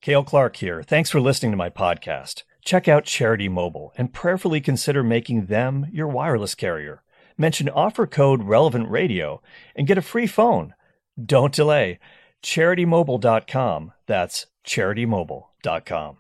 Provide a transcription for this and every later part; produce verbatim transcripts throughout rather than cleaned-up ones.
Cale Clark here. Thanks for listening to my podcast. Check out Charity Mobile and prayerfully consider making them your wireless carrier. Mention offer code Relevant Radio and get a free phone. Don't delay. charity mobile dot com. That's charity mobile dot com.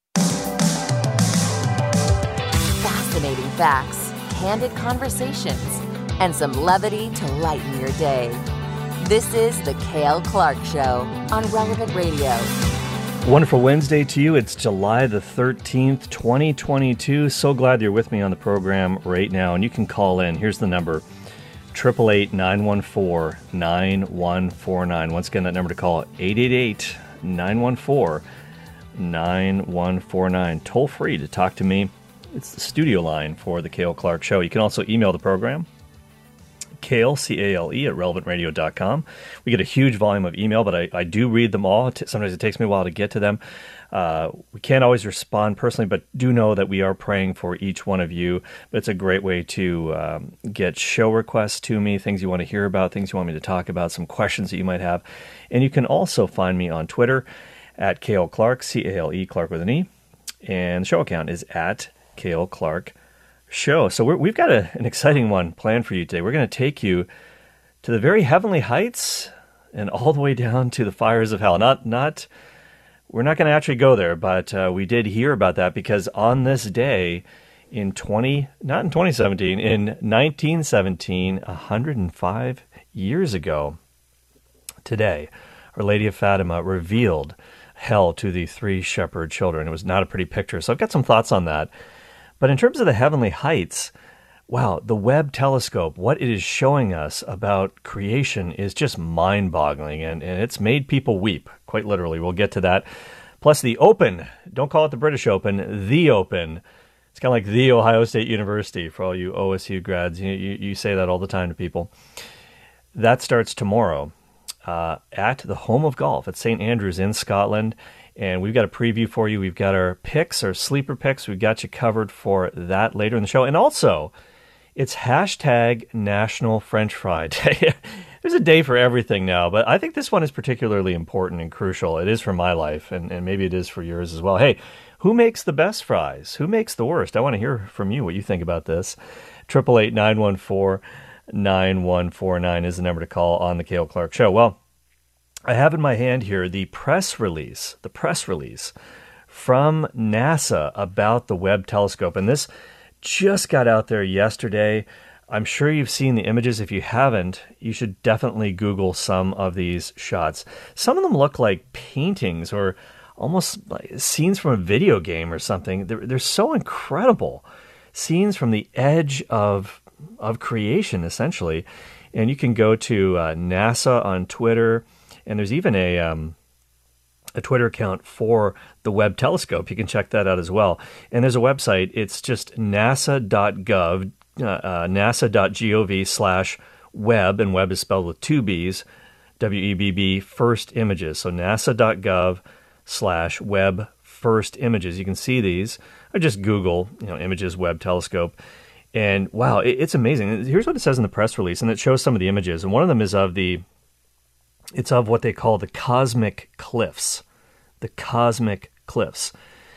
Fascinating facts, candid conversations, and some levity to lighten your day. This is The Cale Clark Show on Relevant Radio. Wonderful Wednesday to you. It's July the thirteenth, twenty twenty-two. So glad you're with me on the program right now. And you can call in. Here's the number, eight eight eight, nine one four, nine one four nine. Once again, that number to call, eight eight eight, nine one four, nine one four nine. Toll free to talk to me. It's the studio line for the Cale Clark Show. You can also email the program, Cale, C A L E, at relevant radio dot com. We get a huge volume of email, but I, I do read them all. Sometimes it takes me a while to get to them. Uh, we can't always respond personally, but do know that we are praying for each one of you. But it's a great way to um, get show requests to me, things you want to hear about, things you want me to talk about, some questions that you might have. And you can also find me on Twitter at Cale Clark, C A L E, Clark with an E. And the show account is at Cale Clark Show. So we're, we've got a, an exciting one planned for you today. We're going to take you to the very heavenly heights and all the way down to the fires of hell. Not, not, we're not going to actually go there, but uh, we did hear about that because on this day in twenty, not in twenty seventeen, in nineteen seventeen, one hundred five years ago today, Our Lady of Fatima revealed hell to the three shepherd children. It was not a pretty picture. So I've got some thoughts on that. But in terms of the heavenly heights, wow, the Webb telescope, what it is showing us about creation is just mind-boggling, and, and it's made people weep, quite literally. We'll get to that. Plus the Open, don't call it the British Open, the Open. It's kind of like the Ohio State University for all you O S U grads. You, you, you say that all the time to people. That starts tomorrow uh, at the home of golf at Saint Andrews in Scotland. And we've got a preview for you. We've got our picks, our sleeper picks. We've got you covered for that later in the show. And also, it's hashtag National French Fry Day. There's a day for everything now, but I think this one is particularly important and crucial. It is for my life, and, and maybe it is for yours as well. Hey, who makes the best fries? Who makes the worst? I want to hear from you what you think about this. eight eight eight, nine one four, nine one four nine is the number to call on the Cale Clark Show. Well, I have in my hand here the press release, the press release from NASA about the Webb telescope. And this just got out there yesterday. I'm sure you've seen the images. If you haven't, you should definitely Google some of these shots. Some of them look like paintings or almost like scenes from a video game or something. They're, they're so incredible. Scenes from the edge of, of creation, essentially. And you can go to uh, NASA on Twitter. And there's even a um, a Twitter account for the Webb telescope. You can check that out as well. And there's a website. It's just nasa dot gov, uh, uh, nasa dot gov slash Webb, and Webb is spelled with two B's, W E B B, first images. So nasa dot gov slash Webb first images. You can see these. Or just Google, you know, images Webb telescope. And wow, it, it's amazing. Here's what it says in the press release, and it shows some of the images. And one of them is of the It's of what they call the cosmic cliffs, the cosmic cliffs.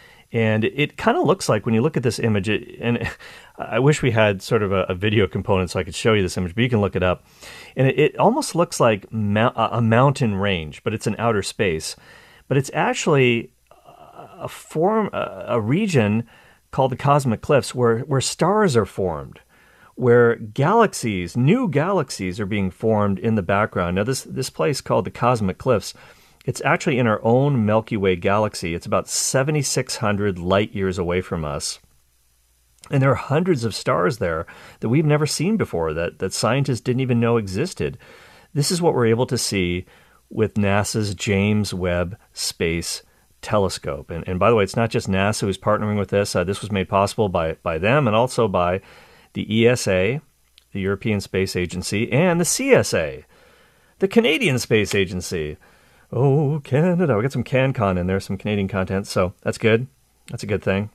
And it kind of looks like when you look at this image, it, and I wish we had sort of a, a video component so I could show you this image, but you can look it up. And it, it almost looks like mount, a mountain range, but it's in outer space. But it's actually a form, a, a region called the cosmic cliffs where, where stars are formed, where galaxies, new galaxies are being formed in the background. Now, this, this place called the Cosmic Cliffs, it's actually in our own Milky Way galaxy. It's about seventy-six hundred light years away from us. And there are hundreds of stars there that we've never seen before, that, that scientists didn't even know existed. This is what we're able to see with NASA's James Webb Space Telescope. And, and by the way, it's not just NASA who's partnering with this. Uh, this was made possible by, by them and also by the E S A, the European Space Agency, and the C S A, the Canadian Space Agency. Oh, Canada. We got some CanCon in there, some Canadian content, so that's good. That's a good thing.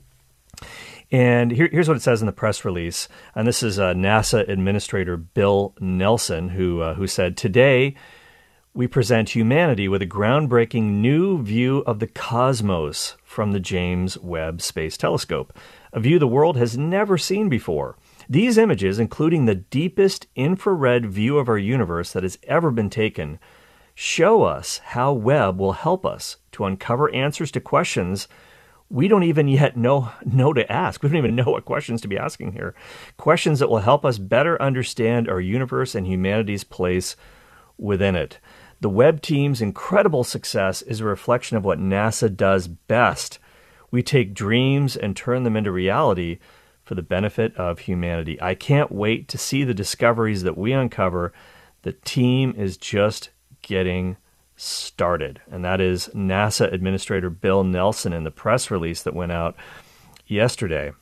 And here, here's what it says in the press release. And this is uh, NASA Administrator Bill Nelson, who uh, who said, "Today, we present humanity with a groundbreaking new view of the cosmos from the James Webb Space Telescope, a view the world has never seen before. These images, including the deepest infrared view of our universe that has ever been taken, show us how Webb will help us to uncover answers to questions we don't even yet know, know to ask. We don't even know what questions to be asking here. Questions that will help us better understand our universe and humanity's place within it. The Webb team's incredible success is a reflection of what NASA does best. We take dreams and turn them into reality for the benefit of humanity. I can't wait to see the discoveries that we uncover. The team is just getting started. And that is NASA Administrator Bill Nelson in the press release that went out yesterday.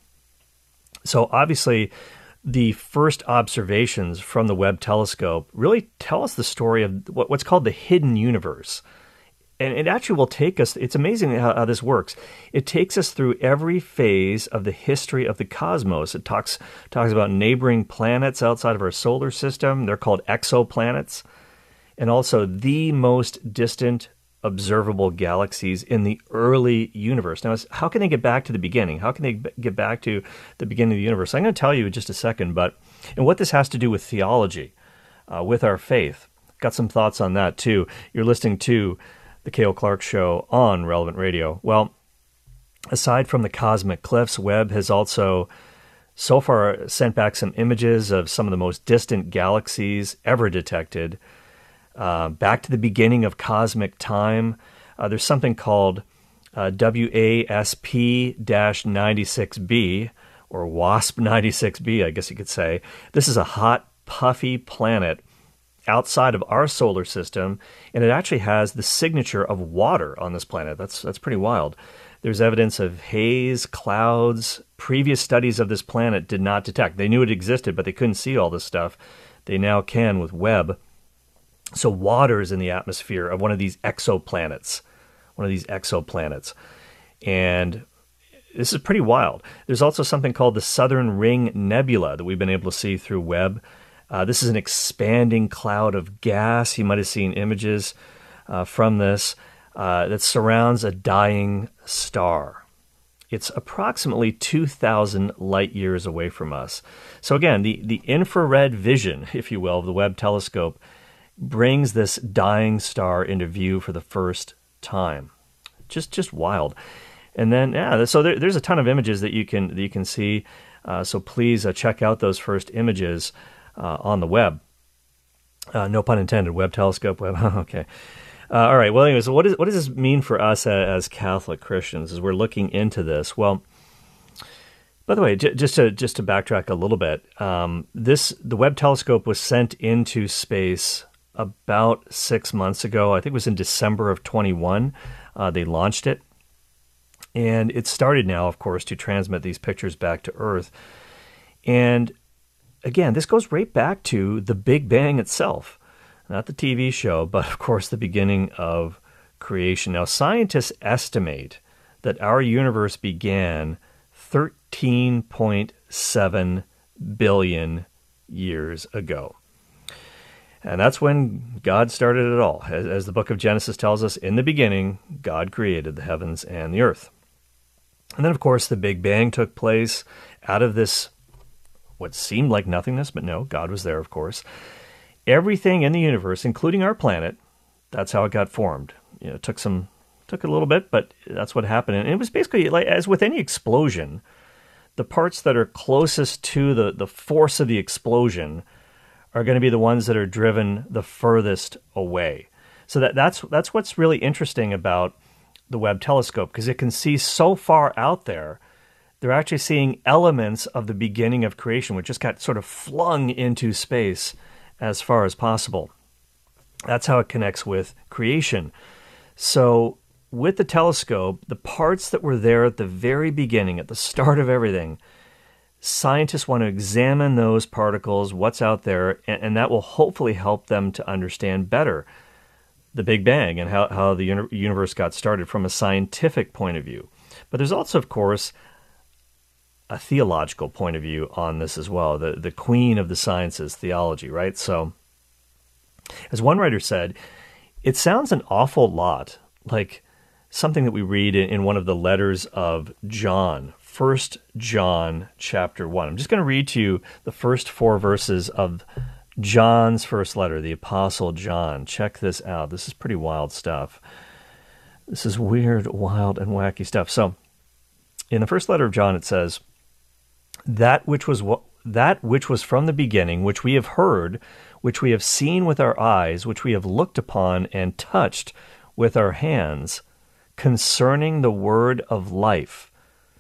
So obviously, the first observations from the Webb telescope really tell us the story of what's called the hidden universe. And it actually will take us, it's amazing how, how this works. It takes us through every phase of the history of the cosmos. It talks, talks about neighboring planets outside of our solar system. They're called exoplanets. And also the most distant observable galaxies in the early universe. Now, how can they get back to the beginning? How can they get back to the beginning of the universe? I'm going to tell you in just a second, but and what this has to do with theology, uh, with our faith. Got some thoughts on that, too. You're listening to The Cale Clark Show on Relevant Radio. Well, aside from the cosmic cliffs, Webb has also so far sent back some images of some of the most distant galaxies ever detected. Uh, back to the beginning of cosmic time. Uh, there's something called uh, W A S P ninety-six b, or WASP ninety-six b, I guess you could say. This is a hot, puffy planet outside of our solar system, and it actually has the signature of water on this planet. That's, that's pretty wild. There's evidence of haze, clouds. Previous studies of this planet did not detect. They knew it existed, but they couldn't see all this stuff. They now can with Webb. So water is in the atmosphere of one of these exoplanets, one of these exoplanets. And this is pretty wild. There's also something called the Southern Ring Nebula that we've been able to see through Webb. Uh, this is an expanding cloud of gas. You might have seen images uh, from this uh, that surrounds a dying star. It's approximately two thousand light years away from us. So again, the, the infrared vision, if you will, of the Webb telescope brings this dying star into view for the first time. Just just wild. And then, yeah, so there, there's a ton of images that you can that you can see. Uh, so please uh, check out those first images uh, on the Webb. Uh, no pun intended. Webb telescope. Webb. Okay. Uh, all right. Well, anyways, so what, is, what does this mean for us as Catholic Christians as we're looking into this? Well, by the way, j- just to just to backtrack a little bit, um, this the Webb telescope was sent into space about six months ago. I think it was in December of twenty-one. Uh, they launched it. And it started now, of course, to transmit these pictures back to Earth. And again, this goes right back to the Big Bang itself. Not the T V show, but of course the beginning of creation. Now, scientists estimate that our universe began thirteen point seven billion years ago. And that's when God started it all. As, as the book of Genesis tells us, in the beginning, God created the heavens and the earth. And then, of course, the Big Bang took place out of this, what seemed like nothingness, but no, God was there, of course. Everything in the universe, including our planet, that's how it got formed. You know, it took some, took a little bit, but that's what happened. And it was basically, like as with any explosion, the parts that are closest to the, the force of the explosion are going to be the ones that are driven the furthest away. So that, that's that's what's really interesting about the Webb telescope, because it can see so far out there. They're actually seeing elements of the beginning of creation, which just got sort of flung into space as far as possible. That's how it connects with creation. So with the telescope, the parts that were there at the very beginning, at the start of everything, scientists want to examine those particles, what's out there, and, and that will hopefully help them to understand better the Big Bang and how, how the uni- universe got started from a scientific point of view. But there's also, of course, a theological point of view on this as well, the, the queen of the sciences, theology, right? So, as one writer said, It sounds an awful lot like something that we read in, in one of the letters of John, First John chapter one. I'm just going to read to you the first four verses of John's first letter, the Apostle John. Check this out. This is pretty wild stuff. This is weird, wild, and wacky stuff. So, in the first letter of John, it says, "That which was that which was from the beginning, which we have heard, which we have seen with our eyes, which we have looked upon and touched with our hands, concerning the word of life.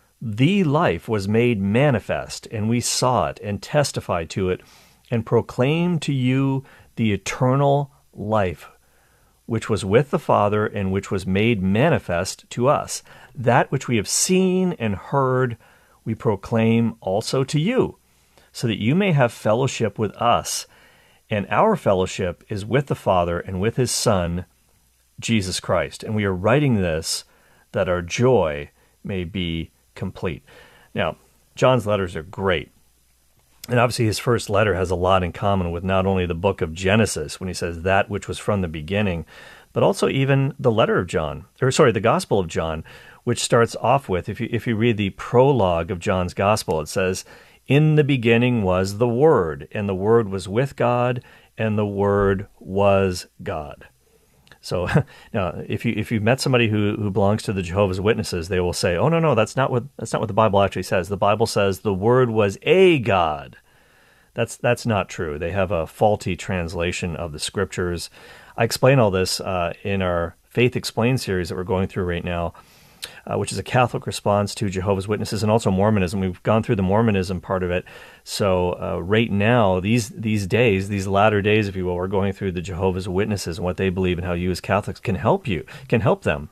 The life was made manifest, and we saw it and testified to it, and proclaimed to you the eternal life, which was with the Father and which was made manifest to us. That which we have seen and heard, we proclaim also to you, so that you may have fellowship with us. And our fellowship is with the Father and with his Son, Jesus Christ. And we are writing this that our joy may be complete." Now, John's letters are great. And obviously his first letter has a lot in common with not only the book of Genesis, when he says that which was from the beginning, but also even the letter of John, or sorry, the Gospel of John, which starts off with, if you, if you read the prologue of John's Gospel, it says, "In the beginning was the Word, and the Word was with God, and the Word was God." So now, if you if you met somebody who, who belongs to the Jehovah's Witnesses, they will say, "Oh no, no, that's not what that's not what the Bible actually says. The Bible says the Word was a God." That's that's not true. They have a faulty translation of the Scriptures. I explain all this uh, in our Faith Explained series that we're going through right now, uh, which is a Catholic response to Jehovah's Witnesses and also Mormonism. We've gone through the Mormonism part of it. So uh, right now, these these days, these latter days, if you will, we're going through the Jehovah's Witnesses and what they believe and how you as Catholics can help you, can help them.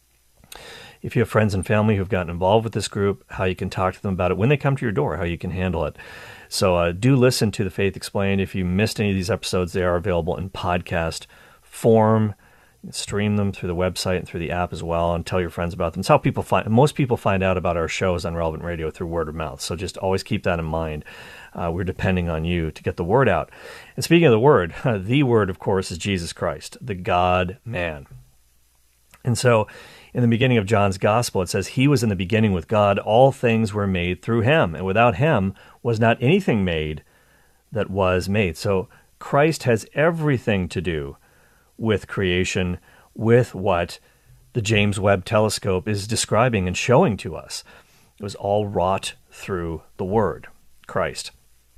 If you have friends and family who've gotten involved with this group, how you can talk to them about it when they come to your door, how you can handle it. So uh, do listen to the Faith Explained. If you missed any of these episodes, they are available in podcast form. You can stream them through the website and through the app as well, and tell your friends about them. It's how people find, most people find out about our shows on Relevant Radio through word of mouth. So just always keep that in mind. Uh, we're depending on you to get the word out. And speaking of the word, the word, of course, is Jesus Christ, the God-man. And so in the beginning of John's Gospel, it says, "He was in the beginning with God. All things were made through him, and without him was not anything made that was made." So Christ has everything to do with creation, with what the James Webb Telescope is describing and showing to us. It was all wrought through the Word, Christ.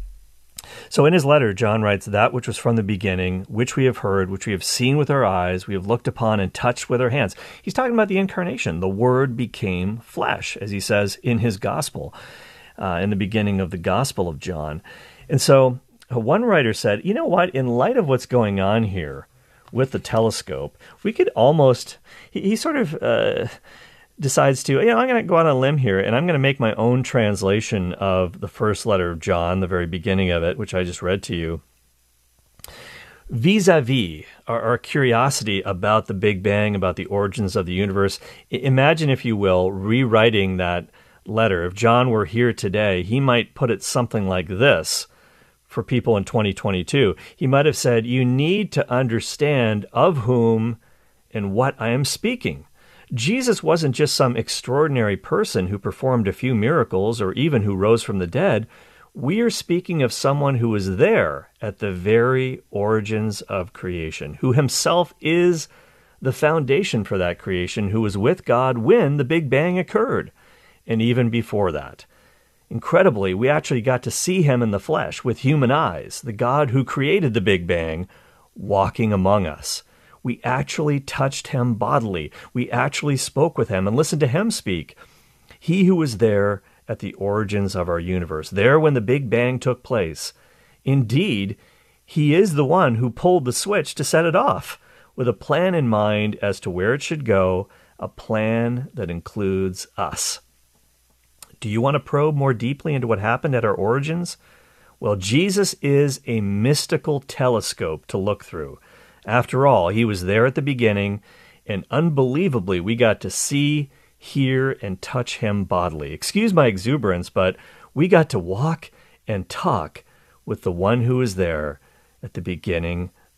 So in his letter, John writes, "That which was from the beginning, which we have heard, which we have seen with our eyes, we have looked upon and touched with our hands." He's talking about the incarnation. The Word became flesh, as he says in his Gospel, uh, in the beginning of the Gospel of John. And so uh, one writer said, you know what, in light of what's going on here with the telescope, we could almost, he, he sort of uh, decides to, you know, I'm going to go out on a limb here, and I'm going to make my own translation of the first letter of John, the very beginning of it, which I just read to you. Vis-a-vis our, our curiosity about the Big Bang, about the origins of the universe, I, imagine, if you will, rewriting that letter. If John were here today, he might put it something like this. For people in twenty twenty-two, he might have said, "You need to understand of whom and what I am speaking." Jesus wasn't just some extraordinary person who performed a few miracles or even who rose from the dead. We are speaking of someone who was there at the very origins of creation, who himself is the foundation for that creation, who was with God when the Big Bang occurred, and even before that. Incredibly, we actually got to see him in the flesh with human eyes, the God who created the Big Bang, walking among us. We actually touched him bodily. We actually spoke with him and listened to him speak. He who was there at the origins of our universe, there when the Big Bang took place. Indeed, he is the one who pulled the switch to set it off, with a plan in mind as to where it should go, a plan that includes us. Do you want to probe more deeply into what happened at our origins? Well, Jesus is a mystical telescope to look through. After all, he was there at the beginning, and unbelievably, we got to see, hear, and touch him bodily. Excuse my exuberance, but we got to walk and talk with the one who was there at the beginning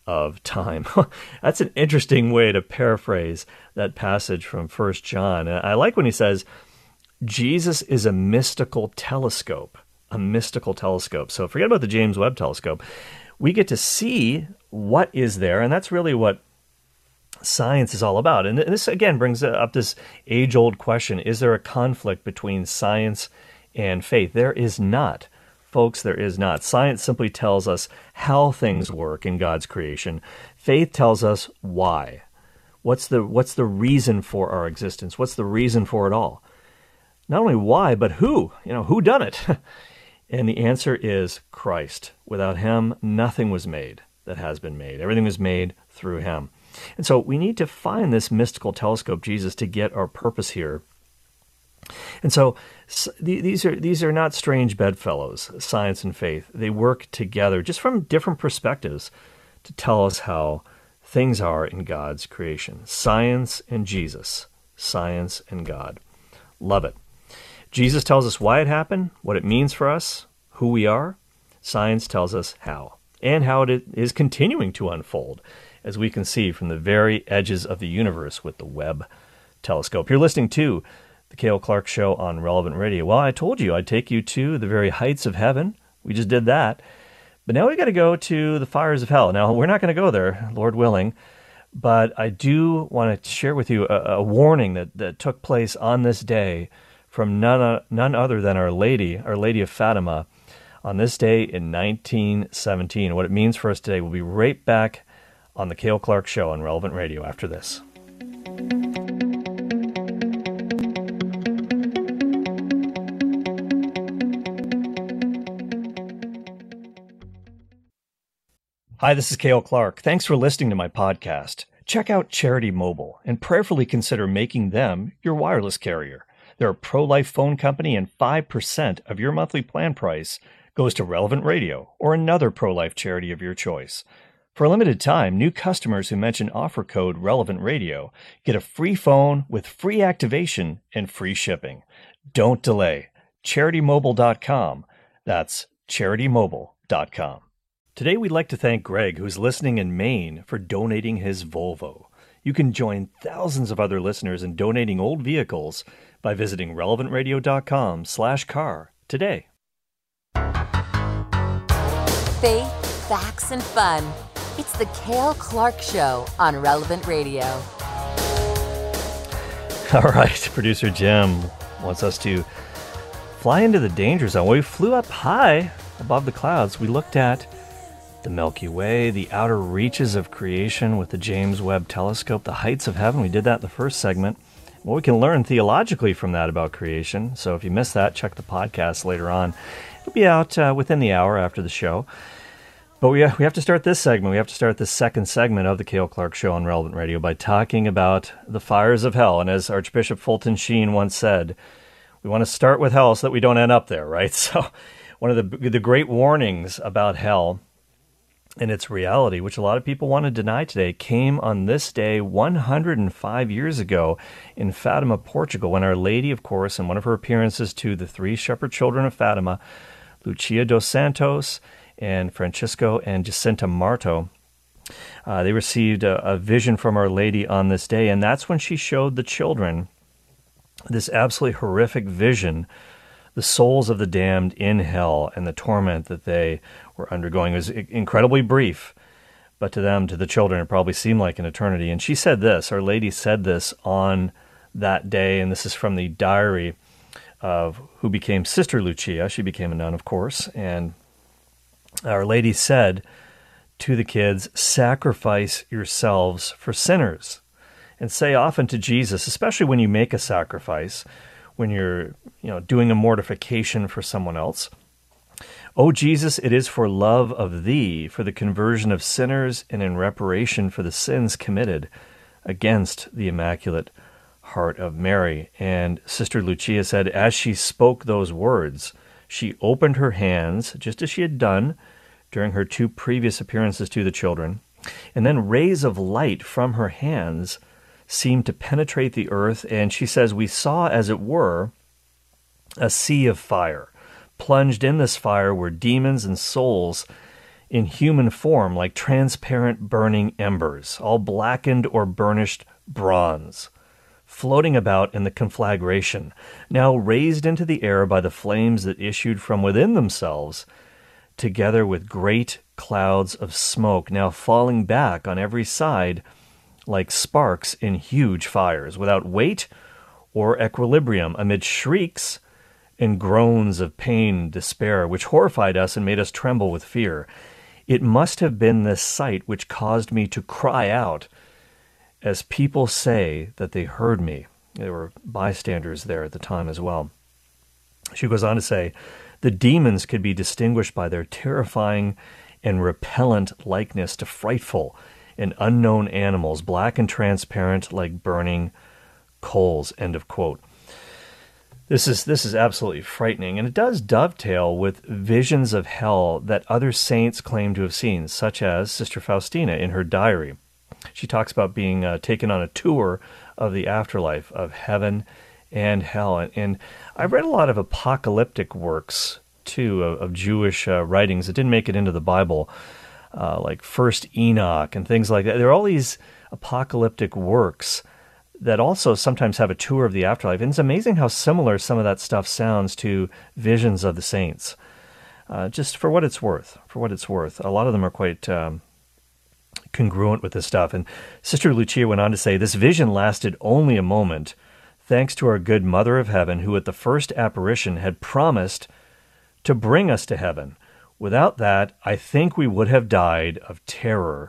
of time. That's an interesting way to paraphrase that passage from First John. And I like when he says, Jesus is a mystical telescope, a mystical telescope. So forget about the James Webb Telescope. We get to see what is there, and that's really what science is all about. And this, again, brings up this age-old question, is there a conflict between science and faith? There is not. Folks, there is not. Science simply tells us how things work in God's creation. Faith tells us why. What's the, what's the reason for our existence? What's the reason for it all? Not only why, but who? You know, who done it? And the answer is Christ. Without him, nothing was made that has been made. Everything was made through him. And so we need to find this mystical telescope, Jesus, to get our purpose here. And so these are these are not strange bedfellows, science and faith. They work together just from different perspectives to tell us how things are in God's creation. Science and Jesus, science and God. Love it. Jesus tells us why it happened, what it means for us, who we are. Science tells us how, and how it is continuing to unfold, as we can see from the very edges of the universe with the Webb telescope. You're listening to The Cale Clark Show on Relevant Radio. Well, I told you I'd take you to the very heights of heaven. We just did that. But now we got to go to the fires of hell. Now, we're not going to go there, Lord willing, but I do want to share with you a, a warning that, that took place on this day from none, none other than Our Lady, Our Lady of Fatima, on this day in nineteen seventeen. What it means for us today. We'll be right back on The Cale Clark Show on Relevant Radio after this. Hi, this is Cale Clark. Thanks for listening to my podcast. Check out Charity Mobile and prayerfully consider making them your wireless carrier. They're a pro-life phone company, and five percent of your monthly plan price goes to Relevant Radio or another pro-life charity of your choice. For a limited time, new customers who mention offer code Relevant Radio get a free phone with free activation and free shipping. Don't delay. charity mobile dot com. That's charity mobile dot com. Today, we'd like to thank Greg, who's listening in Maine, for donating his Volvo. You can join thousands of other listeners in donating old vehicles by visiting relevant radio dot com slash car today. Faith, facts, and fun. It's the Cale Clark Show on Relevant Radio. All right, producer Jim wants us to fly into the danger zone. We flew up high above the clouds. We looked at the Milky Way, the outer reaches of creation with the James Webb Telescope, the heights of heaven. We did that in the first segment. Well, we can learn theologically from that about creation. So if you missed that, check the podcast later on. It'll be out uh, within the hour after the show. But we, we have to start this segment. We have to start this second segment of the Cale Clark Show on Relevant Radio by talking about the fires of hell. And as Archbishop Fulton Sheen once said, we want to start with hell so that we don't end up there, right? So one of the the great warnings about hell and its reality, which a lot of people want to deny today, came on this day one hundred five years ago in Fatima, Portugal, when Our Lady, of course, in one of her appearances to the three shepherd children of Fatima, Lucia dos Santos and Francisco and Jacinta Marto, uh, they received a, a vision from Our Lady on this day, and that's when she showed the children this absolutely horrific vision, the souls of the damned in hell and the torment that they were undergoing. It was incredibly brief, but to them, to the children, it probably seemed like an eternity. And she said this, Our Lady said this on that day, and this is from the diary of who became Sister Lucia. She became a nun, of course, and Our Lady said to the kids, sacrifice yourselves for sinners, and say often to Jesus, especially when you make a sacrifice, when you're, you know, doing a mortification for someone else. O Jesus, it is for love of thee, for the conversion of sinners, and in reparation for the sins committed against the Immaculate Heart of Mary. And Sister Lucia said, as she spoke those words, she opened her hands, just as she had done during her two previous appearances to the children, and then rays of light from her hands seemed to penetrate the earth, and she says, we saw, as it were, a sea of fire. Plunged in this fire were demons and souls in human form like transparent burning embers, all blackened or burnished bronze, floating about in the conflagration, now raised into the air by the flames that issued from within themselves, together with great clouds of smoke, now falling back on every side like sparks in huge fires, without weight or equilibrium, amid shrieks and groans of pain and despair, which horrified us and made us tremble with fear. It must have been this sight which caused me to cry out, as people say that they heard me. There were bystanders there at the time as well. She goes on to say, the demons could be distinguished by their terrifying and repellent likeness to frightful and unknown animals, black and transparent like burning coals, end of quote. This is this is absolutely frightening, and it does dovetail with visions of hell that other saints claim to have seen, such as Sister Faustina in her diary. She talks about being uh, taken on a tour of the afterlife, of heaven and hell. And, and I read a lot of apocalyptic works, too, of, of Jewish uh, writings that didn't make it into the Bible, uh, like First Enoch and things like that. There are all these apocalyptic works that also sometimes have a tour of the afterlife. And it's amazing how similar some of that stuff sounds to visions of the saints. Uh, just for what it's worth, for what it's worth. A lot of them are quite um, congruent with this stuff. And Sister Lucia went on to say, this vision lasted only a moment, thanks to our good Mother of Heaven, who at the first apparition had promised to bring us to heaven. Without that, I think we would have died of terror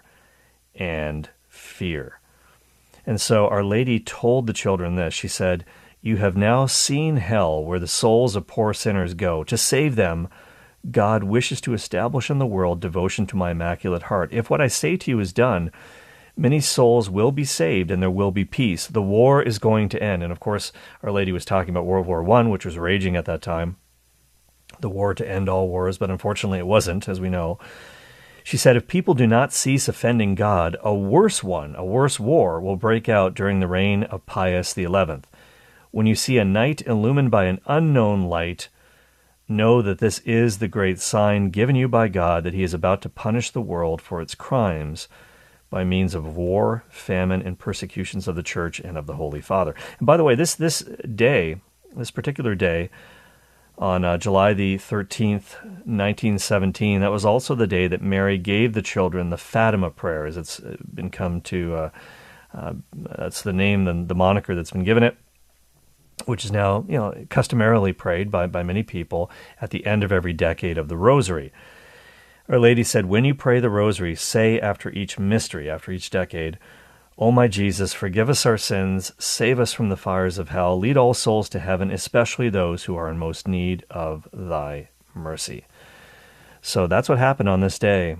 and fear. And so Our Lady told the children this. She said, you have now seen hell, where the souls of poor sinners go. To save them, God wishes to establish in the world devotion to my Immaculate Heart. If what I say to you is done, many souls will be saved and there will be peace. The war is going to end. And of course, Our Lady was talking about World War One, which was raging at that time. The war to end all wars, but unfortunately it wasn't, as we know. She said, if people do not cease offending God, a worse one, a worse war, will break out during the reign of Pius the eleventh. When you see a night illumined by an unknown light, know that this is the great sign given you by God that he is about to punish the world for its crimes by means of war, famine, and persecutions of the Church and of the Holy Father. And by the way, this this day, this particular day, on uh, July the thirteenth, nineteen seventeen, that was also the day that Mary gave the children the Fatima prayer, as it's been come to, uh, uh, that's the name, the, the moniker that's been given it, which is now, you know, customarily prayed by, by many people at the end of every decade of the Rosary. Our Lady said, when you pray the Rosary, say after each mystery, after each decade, O my Jesus, forgive us our sins, save us from the fires of hell, lead all souls to heaven, especially those who are in most need of thy mercy. So that's what happened on this day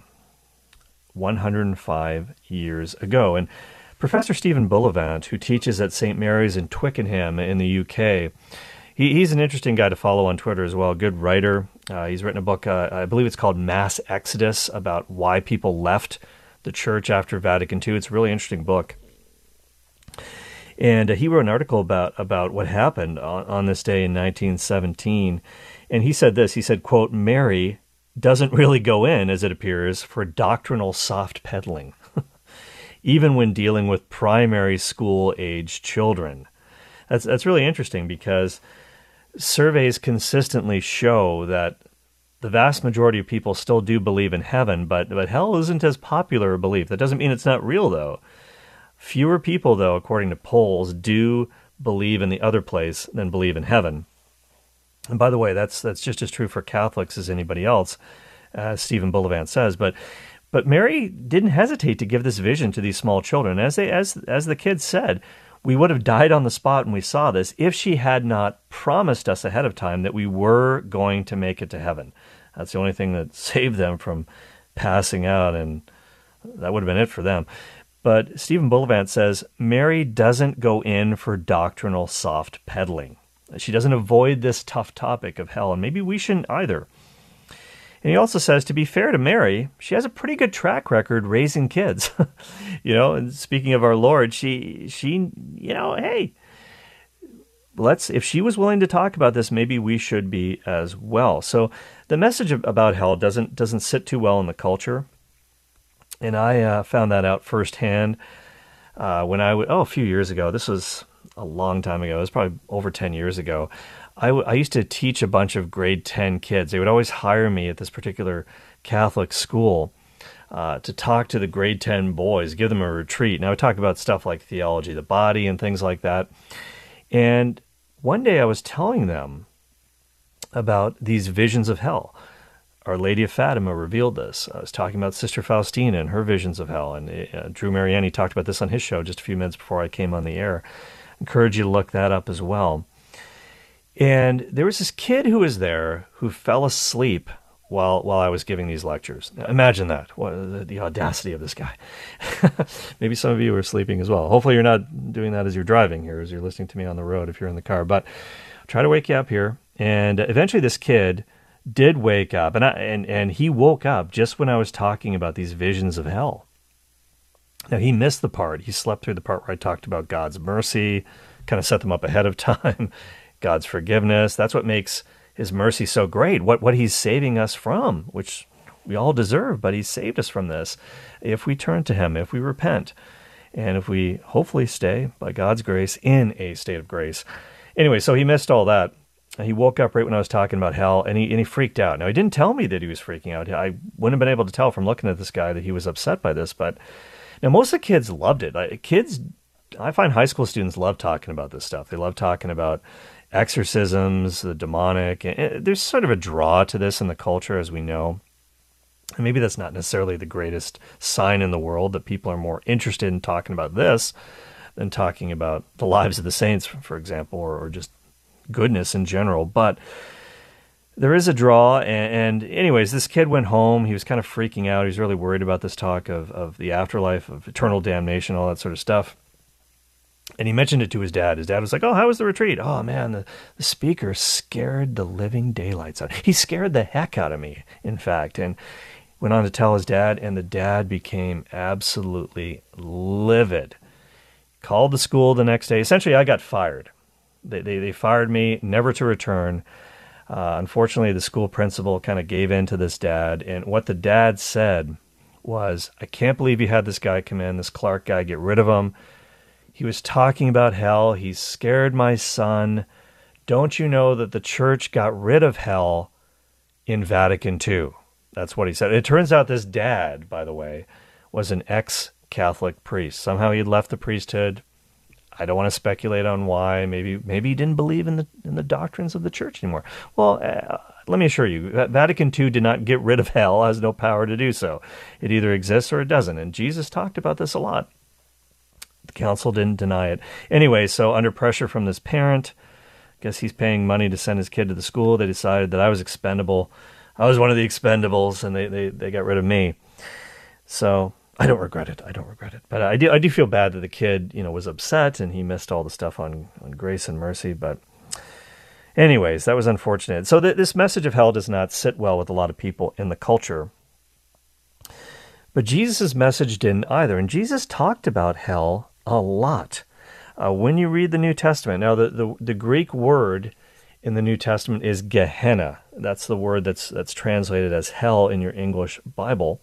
one hundred five years ago. And Professor Stephen Bullivant, who teaches at Saint Mary's in Twickenham in the U K, he, he's an interesting guy to follow on Twitter as well, good writer. Uh, he's written a book, uh, I believe it's called Mass Exodus, about why people left the Church after Vatican Two. It's a really interesting book. And uh, he wrote an article about, about what happened on, on this day in nineteen seventeen. And he said this, he said, quote, Mary doesn't really go in, as it appears, for doctrinal soft peddling, even when dealing with primary school-age children. That's, that's really interesting because surveys consistently show that the vast majority of people still do believe in heaven, but, but hell isn't as popular a belief. That doesn't mean it's not real, though. Fewer people, though, according to polls, do believe in the other place than believe in heaven. And by the way, that's that's just as true for Catholics as anybody else, as Stephen Bullivant says. But but Mary didn't hesitate to give this vision to these small children. As they as as the kids said, we would have died on the spot when we saw this if she had not promised us ahead of time that we were going to make it to heaven. That's the only thing that saved them from passing out, and that would have been it for them. But Stephen Bullivant says, Mary doesn't go in for doctrinal soft peddling. She doesn't avoid this tough topic of hell, and maybe we shouldn't either. And he also says, to be fair to Mary, she has a pretty good track record raising kids. You know, and speaking of our Lord, she, she, you know, hey, let's, if she was willing to talk about this, maybe we should be as well. So the message about hell doesn't doesn't sit too well in the culture. And I uh, found that out firsthand uh, when I, w- oh, a few years ago. This was a long time ago. It was probably over ten years ago. I, w- I used to teach a bunch of grade ten kids. They would always hire me at this particular Catholic school uh, to talk to the grade ten boys, give them a retreat. And I would talk about stuff like theology of the body and things like that. And one day I was telling them about these visions of hell. Our Lady of Fatima revealed this. I was talking about Sister Faustina and her visions of hell. And uh, Drew Mariani talked about this on his show just a few minutes before I came on the air. I encourage you to look that up as well. And there was this kid who was there who fell asleep while while I was giving these lectures. Now, imagine that, what, the, the audacity of this guy. Maybe some of you are sleeping as well. Hopefully you're not doing that as you're driving here, as you're listening to me on the road if you're in the car. But I'll try to wake you up here. And eventually this kid did wake up, and, I, and and he woke up just when I was talking about these visions of hell. Now, he missed the part. He slept through the part where I talked about God's mercy, kind of set them up ahead of time, God's forgiveness. That's what makes his mercy so great, what what he's saving us from, which we all deserve, but he's saved us from this if we turn to him, if we repent, and if we hopefully stay, by God's grace, in a state of grace. Anyway, so he missed all that. He woke up right when I was talking about hell, and he and he freaked out. Now, he didn't tell me that he was freaking out. I wouldn't have been able to tell from looking at this guy that he was upset by this. But now, most of the kids loved it. Like, kids, I find high school students love talking about this stuff. They love talking about exorcisms, the demonic. And there's sort of a draw to this in the culture, as we know. And maybe that's not necessarily the greatest sign in the world, that people are more interested in talking about this than talking about the lives of the saints, for example, or, or just goodness in general. But there is a draw, and, and anyways, this kid went home. He was kind of freaking out. He was really worried about this talk of, of the afterlife, of eternal damnation, all that sort of stuff. And he mentioned it to his dad. His dad was like, oh, how was the retreat? Oh, man, the, the speaker scared the living daylights out. He scared the heck out of me, in fact. And went on to tell his dad, and the dad became absolutely livid. Called the school the next day. Essentially, I got fired. They, they they fired me, never to return. Uh, unfortunately, the school principal kind of gave in to this dad. And what the dad said was, I can't believe you had this guy come in, this Clark guy, get rid of him. He was talking about hell. He scared my son. Don't you know that the church got rid of hell in Vatican Two? That's what he said. It turns out this dad, by the way, was an ex-Catholic priest. Somehow he had left the priesthood. I don't want to speculate on why. Maybe maybe he didn't believe in the in the doctrines of the church anymore. Well, uh, let me assure you, Vatican Two did not get rid of hell, has no power to do so. It either exists or it doesn't. And Jesus talked about this a lot. The council didn't deny it. Anyway, so under pressure from this parent, I guess he's paying money to send his kid to the school. They decided that I was expendable. I was one of the expendables, and they, they, they got rid of me. So I don't regret it. I don't regret it. But I do I do feel bad that the kid, you know, was upset and he missed all the stuff on, on grace and mercy. But anyways, that was unfortunate. So th- this message of hell does not sit well with a lot of people in the culture. But Jesus' message didn't either. And Jesus talked about hell a lot. Uh, when you read the New Testament, now the, the, the Greek word in the New Testament is Gehenna. That's the word that's that's translated as hell in your English Bible.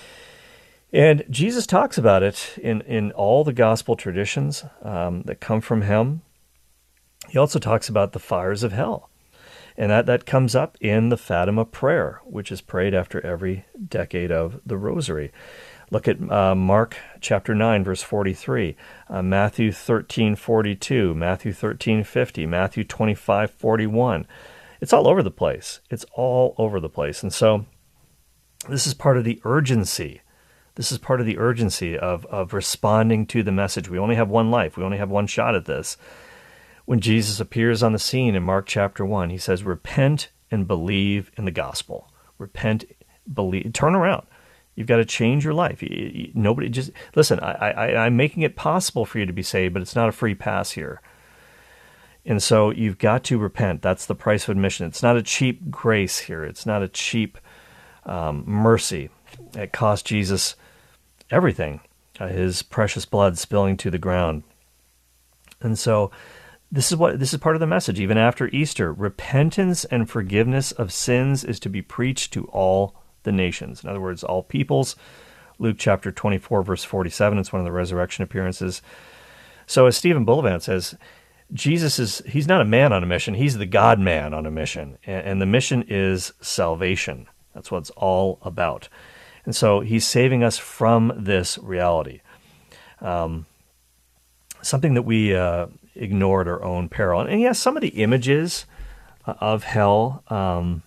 And Jesus talks about it in, in all the gospel traditions um, that come from him. He also talks about the fires of hell. And that, that comes up in the Fatima prayer, which is prayed after every decade of the Rosary. Look at uh, Mark chapter nine, verse forty-three, uh, Matthew thirteen forty-two, Matthew thirteen fifty, Matthew twenty-five forty-one. It's all over the place. It's all over the place. And so this is part of the urgency. This is part of the urgency of, of responding to the message. We only have one life. We only have one shot at this. When Jesus appears on the scene in Mark chapter one, he says, repent and believe in the gospel. Repent, believe, turn around. You've got to change your life. You, you, nobody just, listen, I, I, I'm making it possible for you to be saved, but it's not a free pass here. And so you've got to repent. That's the price of admission. It's not a cheap grace here. It's not a cheap um, mercy. It cost Jesus everything, uh, his precious blood spilling to the ground. And so This is what this is part of the message. Even after Easter, repentance and forgiveness of sins is to be preached to all the nations. In other words, all peoples. Luke chapter twenty-four, verse forty-seven. It's one of the resurrection appearances. So as Stephen Bullivant says, Jesus is, he's not a man on a mission. He's the God-man on a mission. And, and the mission is salvation. That's what it's all about. And so he's saving us from this reality. Um, something that we uh, ignore at our own peril. And yes, some of the images of hell, um,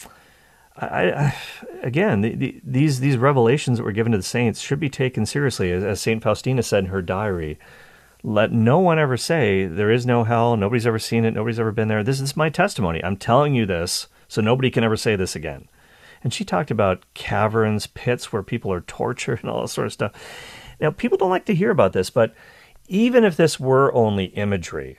I, I, again, the, the, these these revelations that were given to the saints should be taken seriously. As, as Saint Faustina said in her diary, let no one ever say there is no hell, nobody's ever seen it, nobody's ever been there. This is my testimony. I'm telling you this, so nobody can ever say this again. And she talked about caverns, pits where people are tortured and all that sort of stuff. Now, people don't like to hear about this, but even if this were only imagery,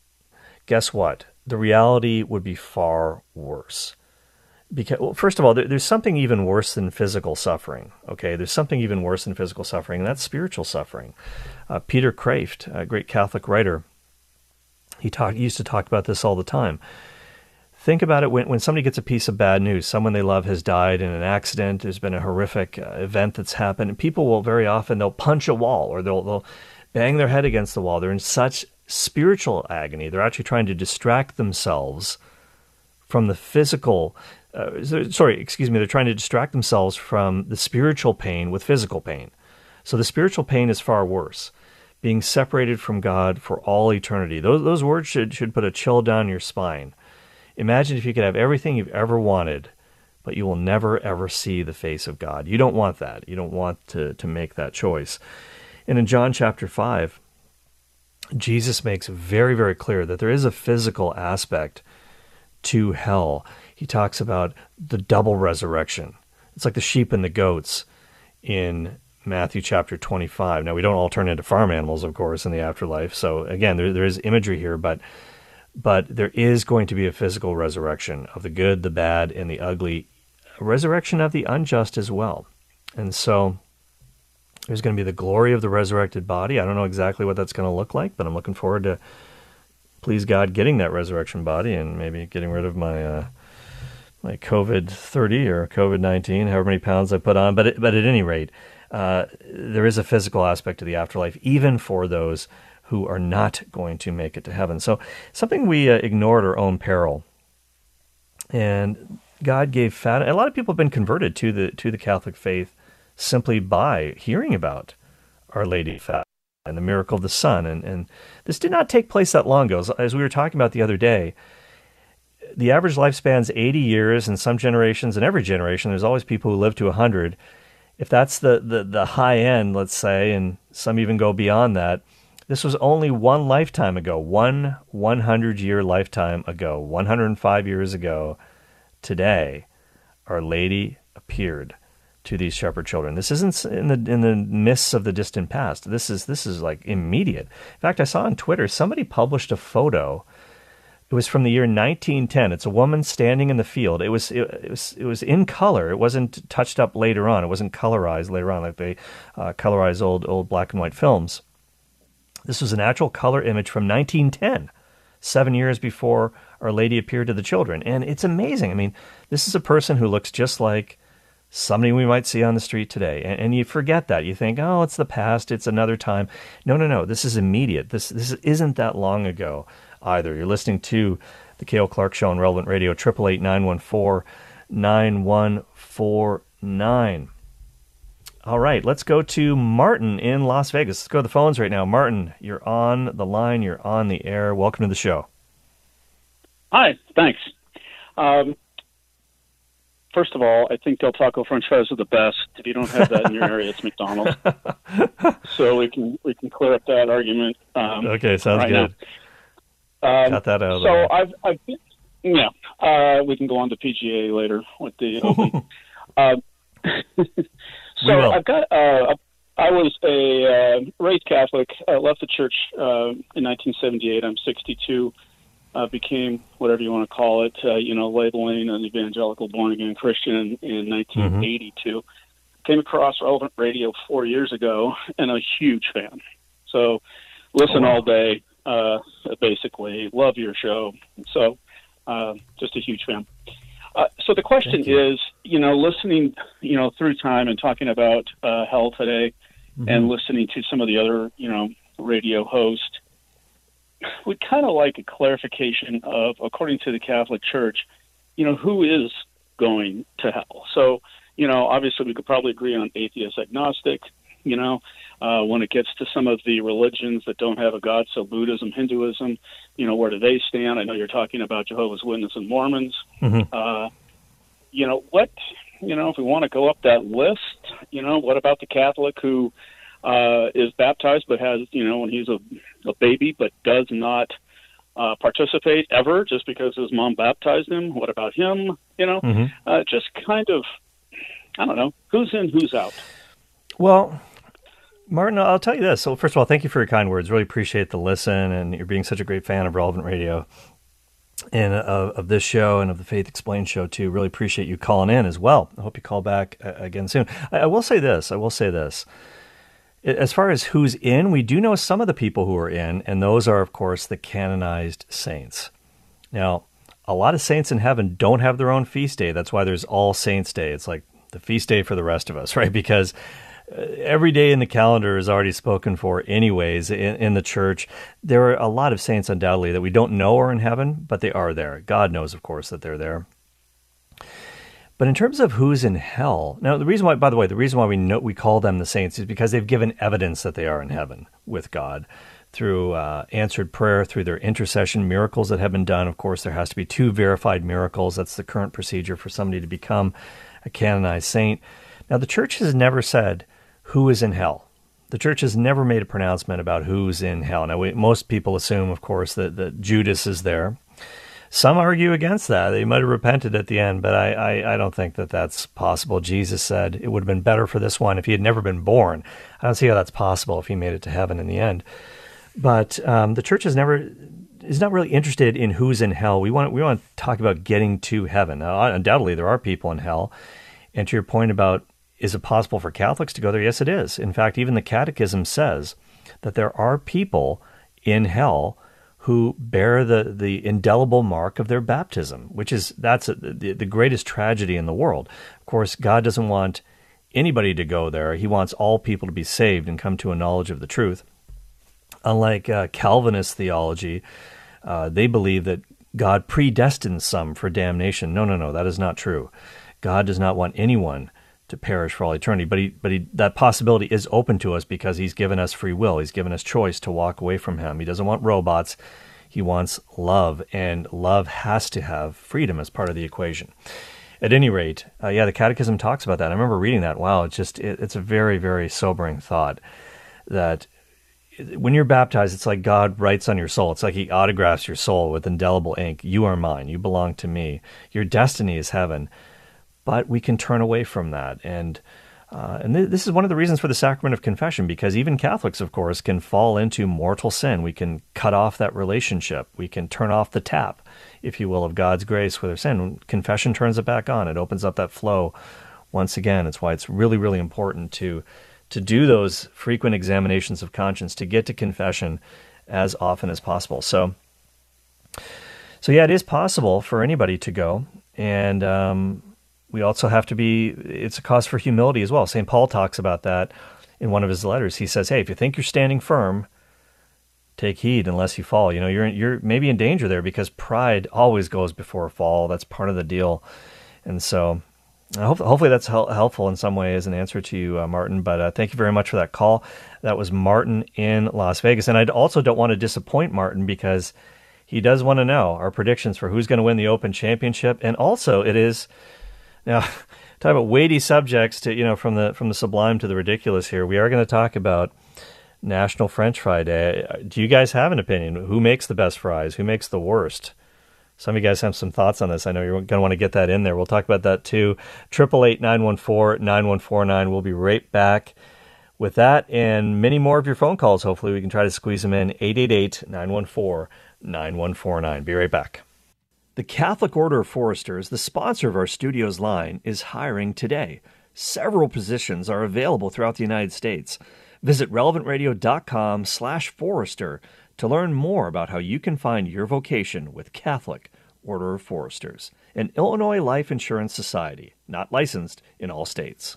guess what? The reality would be far worse. Because, well, first of all, there, there's something even worse than physical suffering. Okay, there's something even worse than physical suffering, and that's spiritual suffering. Uh, Peter Kreeft, a great Catholic writer, he talk, he used to talk about this all the time. Think about it when, when somebody gets a piece of bad news, someone they love has died in an accident, there's been a horrific uh, event that's happened, and people will very often, they'll punch a wall or they'll, they'll bang their head against the wall. They're in such spiritual agony. They're actually trying to distract themselves from the physical, uh, sorry, excuse me, they're trying to distract themselves from the spiritual pain with physical pain. So the spiritual pain is far worse. Being separated from God for all eternity. Those those words should should put a chill down your spine. Imagine if you could have everything you've ever wanted, but you will never, ever see the face of God. You don't want that. You don't want to, to make that choice. And in John chapter five, Jesus makes very, very clear that there is a physical aspect to hell. He talks about the double resurrection. It's like the sheep and the goats in Matthew chapter twenty-five. Now, we don't all turn into farm animals, of course, in the afterlife. So again, there, there is imagery here, but but there is going to be a physical resurrection of the good, the bad, and the ugly, a resurrection of the unjust as well. And so there's going to be the glory of the resurrected body. I don't know exactly what that's going to look like, but I'm looking forward to, please God, getting that resurrection body and maybe getting rid of my uh, my COVID thirty or COVID nineteen, however many pounds I put on. But it, but at any rate, uh, there is a physical aspect to the afterlife, even for those who are not going to make it to heaven. So something we uh, ignore at our own peril. And God gave fat. A lot of people have been converted to the to the Catholic faith simply by hearing about Our Lady of Fatima and the miracle of the sun. And, and this did not take place that long ago. As, as we were talking about the other day, the average lifespan is eighty years in some generations. In every generation, there's always people who live to one hundred. If that's the, the, the high end, let's say, and some even go beyond that, this was only one lifetime ago, one hundred-year lifetime ago, one hundred five years ago. Today, Our Lady appeared to these shepherd children. This isn't in the in the mists of the distant past. This is this is like immediate. In fact, I saw on Twitter somebody published a photo. It was from the year nineteen ten. It's a woman standing in the field. It was it, it was it was in color. It wasn't touched up later on. It wasn't colorized later on like they uh, colorize old old black and white films. This was an actual color image from nineteen ten, seven years before Our Lady appeared to the children. And it's amazing. I mean, this is a person who looks just like somebody we might see on the street today. And, and you forget that. You think, oh, it's the past. It's another time. No, no, no. This is immediate. This this isn't that long ago either. You're listening to the Cale Clark Show on Relevant Radio, eight eight eight, nine one four, nine one four nine. All right, let's go to Martin in Las Vegas. Let's go to the phones right now. Martin, you're on the line. You're on the air. Welcome to the show. Hi, thanks. Um, first of all, I think Del Taco French fries are the best. If you don't have that in your area, it's McDonald's. So we can we can clear up that argument. Um, okay, sounds right good. Um, Got that out of so there. I've I've been, yeah. Uh, we can go on to P G A later with the. uh, so I've got. Uh, I was a uh, raised Catholic. I left the church uh, in nineteen seventy-eight. I'm sixty-two. Uh, became whatever you want to call it. Uh, you know, labeling an evangelical born again Christian in, in nineteen eighty-two. Mm-hmm. Came across Relevant Radio four years ago, and a huge fan. So listen oh, wow. all day. uh, basically. Love your show. So uh, just a huge fan. Uh, so the question you. is, you know, listening, you know, through time and talking about uh, hell today mm-hmm. and listening to some of the other, you know, radio hosts, we'd kind of like a clarification of, according to the Catholic Church, you know, who is going to hell. So, you know, obviously we could probably agree on atheist, agnostic, you know, uh, when it gets to some of the religions that don't have a God, so Buddhism, Hinduism, you know, where do they stand? I know you're talking about Jehovah's Witnesses and Mormons. Mm-hmm. Uh, you know, what, you know, if we want to go up that list, you know, what about the Catholic who uh, is baptized but has, you know, when he's a, a baby but does not uh, participate ever just because his mom baptized him? What about him? You know, mm-hmm. uh, just kind of, I don't know, who's in, who's out? Well, Martin, I'll tell you this. So first of all, thank you for your kind words. Really appreciate the listen, and you're being such a great fan of Relevant Radio and uh, of this show and of the Faith Explained show too. Really appreciate you calling in as well. I hope you call back uh, again soon. I, I will say this. I will say this. As far as who's in, we do know some of the people who are in, and those are, of course, the canonized saints. Now, a lot of saints in heaven don't have their own feast day. That's why there's All Saints Day. It's like the feast day for the rest of us, right? Because every day in the calendar is already spoken for anyways in, in the church. There are a lot of saints undoubtedly that we don't know are in heaven, but they are there. God knows, of course, that they're there. But in terms of who's in hell, now the reason why, by the way, the reason why we know we call them the saints is because they've given evidence that they are in heaven with God through uh, answered prayer, through their intercession, miracles that have been done. Of course, there has to be two verified miracles. That's the current procedure for somebody to become a canonized saint. Now, the church has never said who is in hell. The church has never made a pronouncement about who's in hell. Now, we, most people assume, of course, that, that Judas is there. Some argue against that. They might have repented at the end, but I, I, I don't think that that's possible. Jesus said it would have been better for this one if he had never been born. I don't see how that's possible if he made it to heaven in the end. But um, the church has never is not really interested in who's in hell. We want we want to talk about getting to heaven. Now, undoubtedly, there are people in hell. And to your point about, is it possible for Catholics to go there? Yes, it is. In fact, even the Catechism says that there are people in hell who bear the, the indelible mark of their baptism, which is, that's a, the, the greatest tragedy in the world. Of course, God doesn't want anybody to go there. He wants all people to be saved and come to a knowledge of the truth. Unlike uh, Calvinist theology, uh, they believe that God predestines some for damnation. No, no, no, that is not true. God does not want anyone to perish for all eternity, but he, but he, that possibility is open to us because he's given us free will. He's given us choice to walk away from him. He doesn't want robots. He wants love, and love has to have freedom as part of the equation. At any rate, uh, yeah, the Catechism talks about that. I remember reading that. Wow, it's just, it, it's a very, very sobering thought that when you're baptized, it's like God writes on your soul. It's like he autographs your soul with indelible ink. You are mine. You belong to me. Your destiny is heaven. But we can turn away from that. And uh, and th- this is one of the reasons for the sacrament of confession, because even Catholics, of course, can fall into mortal sin. We can cut off that relationship. We can turn off the tap, if you will, of God's grace with our sin. When confession turns it back on. It opens up that flow once again. It's why it's really, really important to to do those frequent examinations of conscience, to get to confession as often as possible. So, so yeah, it is possible for anybody to go. And um we also have to be, it's a cause for humility as well. Saint Paul talks about that in one of his letters. He says, hey, if you think you're standing firm, take heed unless you fall. You know, you're you're maybe in danger there because pride always goes before a fall. That's part of the deal. And so I hope, hopefully that's hel- helpful in some way as an answer to you, uh, Martin. But uh, thank you very much for that call. That was Martin in Las Vegas. And I also don't want to disappoint Martin because he does want to know our predictions for who's going to win the Open Championship. And also it is... Now, talk about weighty subjects to, you know, from the from the sublime to the ridiculous here. We are going to talk about National French Fry Day. Do you guys have an opinion? Who makes the best fries? Who makes the worst? Some of you guys have some thoughts on this. I know you're going to want to get that in there. We'll talk about that too. eight eight eight, nine one four, nine one four nine. We'll be right back with that and many more of your phone calls. Hopefully we can try to squeeze them in. eight eight eight, nine one four, nine one four nine. Be right back. The Catholic Order of Foresters, the sponsor of our studio's line, is hiring today. Several positions are available throughout the United States. Visit relevantradio.com slash Forester to learn more about how you can find your vocation with Catholic Order of Foresters, an Illinois life insurance society, not licensed in all states.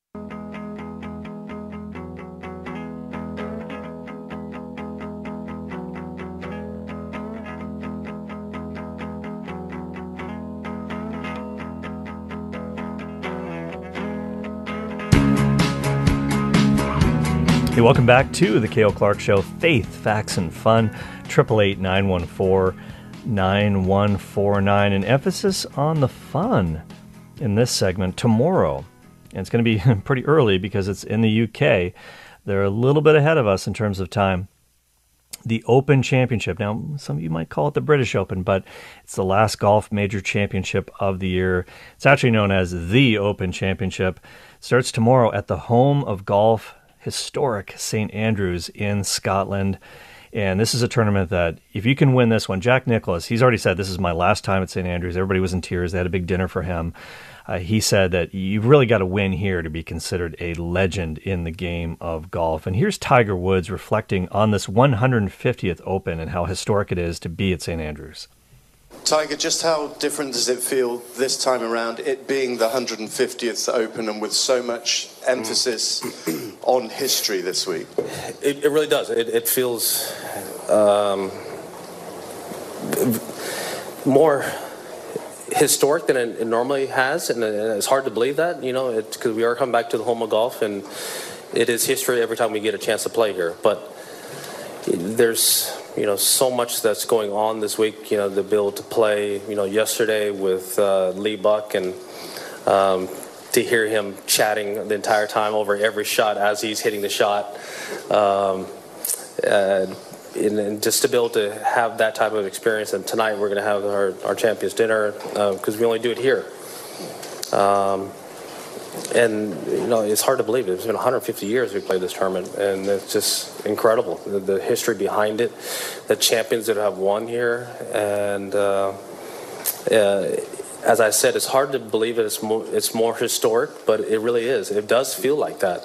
Hey, welcome back to the Cale Clark Show. Faith, facts, and fun. eight eight eight, nine one four, nine one four nine. An emphasis on the fun in this segment tomorrow. And it's going to be pretty early because it's in the U K. They're a little bit ahead of us in terms of time. The Open Championship. Now, some of you might call it the British Open, but it's the last golf major championship of the year. It's actually known as the Open Championship. It starts tomorrow at the home of golf, historic Saint Andrews in Scotland. And this is a tournament that, if you can win this one, Jack Nicklaus, he's already said, this is my last time at Saint Andrews. Everybody was in tears. They had a big dinner for him. Uh, he said that you've really got to win here to be considered a legend in the game of golf. And here's Tiger Woods reflecting on this one hundred fiftieth Open and how historic it is to be at Saint Andrews. Tiger, just how different does it feel this time around, it being the one hundred fiftieth Open and with so much emphasis mm. on history this week? It, it really does. It, it feels um, more historic than it, it normally has, and it's hard to believe that, you know, because we are coming back to the home of golf, and it is history every time we get a chance to play here. But there's, you know, so much that's going on this week, you know, to be able to play, you know, yesterday with uh, Lee Buck, and um, to hear him chatting the entire time over every shot as he's hitting the shot. Um, uh, and, and just to be able to have that type of experience. And tonight we're going to have our, our Champions Dinner because uh, we only do it here. Um, And, you know, it's hard to believe it. It's been one hundred fifty years we played this tournament, and it's just incredible. The, the history behind it, the champions that have won here. And uh, uh, as I said, it's hard to believe it. It's more, it's more historic, but it really is. It does feel like that.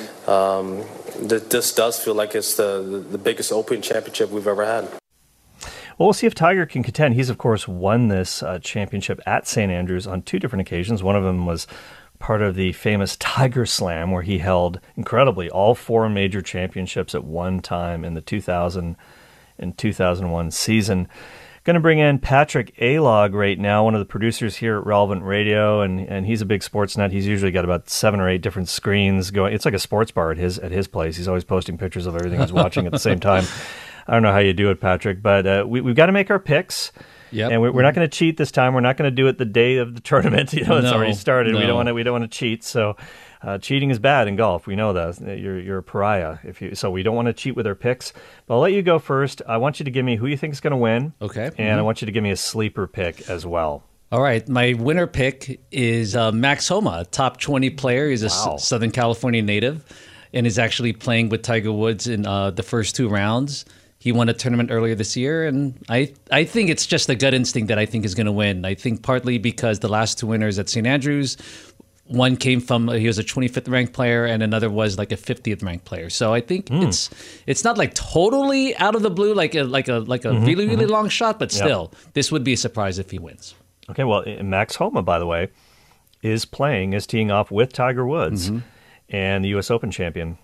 Um, this does feel like it's the, the biggest Open Championship we've ever had. Well, we'll see if Tiger can contend. He's, of course, won this uh, championship at Saint Andrews on two different occasions. One of them was part of the famous Tiger Slam, where he held, incredibly, all four major championships at one time in the two thousand and two thousand one season. Going to bring in Patrick Alog right now, one of the producers here at Relevant Radio, and, and he's a big sports nut. He's usually got about seven or eight different screens going. It's like a sports bar at his at his place. He's always posting pictures of everything he's watching at the same time. I don't know how you do it, Patrick, but uh, we, we've got to make our picks. Yep. And we're not going to cheat this time. We're not going to do it the day of the tournament. You know, it's no, already started. No. We don't want to. We don't want to cheat. So, uh, cheating is bad in golf. We know that. You're you're a pariah if you. So we don't want to cheat with our picks. But I'll let you go first. I want you to give me who you think is going to win. Okay. And mm-hmm. I want you to give me a sleeper pick as well. All right. My winner pick is uh, Max Homa, a top twenty player. He's a wow. S- Southern California native, and is actually playing with Tiger Woods in uh, the first two rounds. He won a tournament earlier this year, and I I think it's just a gut instinct that I think is going to win. I think partly because the last two winners at Saint Andrews, one came from, he was a twenty-fifth ranked player, and another was like a fiftieth ranked player. So I think mm. it's it's not like totally out of the blue, like a like a like a mm-hmm, really really mm-hmm. long shot, but still, yep. this would be a surprise if he wins. Okay, well, Max Homa, by the way, is playing, is teeing off with Tiger Woods mm-hmm. and the U S Open champion.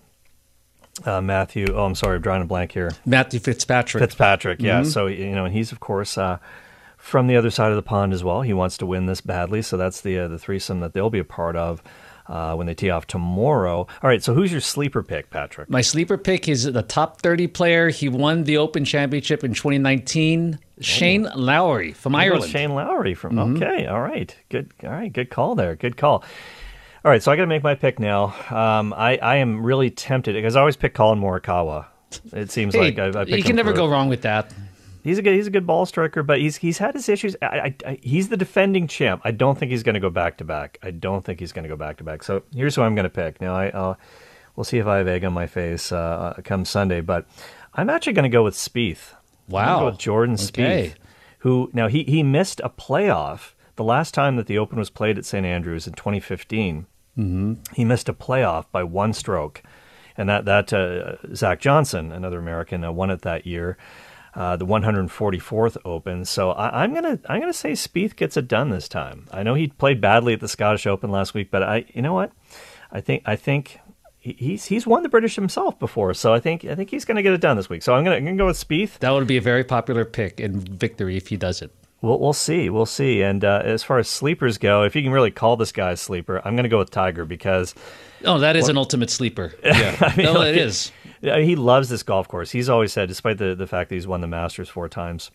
Uh, Matthew, oh, I'm sorry, I'm drawing a blank here. Matthew Fitzpatrick. Fitzpatrick, yeah. Mm-hmm. So, you know, and he's, of course, uh, from the other side of the pond as well. He wants to win this badly, so that's the uh, the threesome that they'll be a part of uh, when they tee off tomorrow. All right, so who's your sleeper pick, Patrick? My sleeper pick is the top thirty player. He won the Open Championship in twenty nineteen. Oh. Shane Lowry from Ireland. Shane Lowry from, mm-hmm. okay, all right. Good, all right, good call there, good call. All right, so I got to make my pick now. Um, I, I am really tempted because I always pick Colin Morikawa. It seems hey, like I, I picked you can never for, go wrong with that. He's a good he's a good ball striker, but he's he's had his issues. I, I, I, he's the defending champ. I don't think he's going to go back to back. I don't think he's going to go back to back. So here's who I'm going to pick. Now I I'll, we'll see if I have egg on my face uh, come Sunday, but I'm actually going to go with Spieth. Wow, I'm gonna go with Jordan Spieth, okay. who now he he missed a playoff the last time that the Open was played at Saint Andrews in twenty fifteen. Mm-hmm. He missed a playoff by one stroke, and that that uh, Zach Johnson, another American, uh, won it that year. uh, the one hundred forty-fourth Open. So I, I'm gonna I'm gonna say Spieth gets it done this time. I know he played badly at the Scottish Open last week, but I you know what? I think I think he's he's won the British himself before, so I think I think he's gonna get it done this week. So I'm gonna I'm gonna go with Spieth. That would be a very popular pick in victory if he does it. We'll, we'll see. We'll see. And uh, as far as sleepers go, if you can really call this guy a sleeper, I'm going to go with Tiger because... Oh, that is well, an ultimate sleeper. Yeah, I mean, no, like, it is. He loves this golf course. He's always said, despite the, the fact that he's won the Masters four times,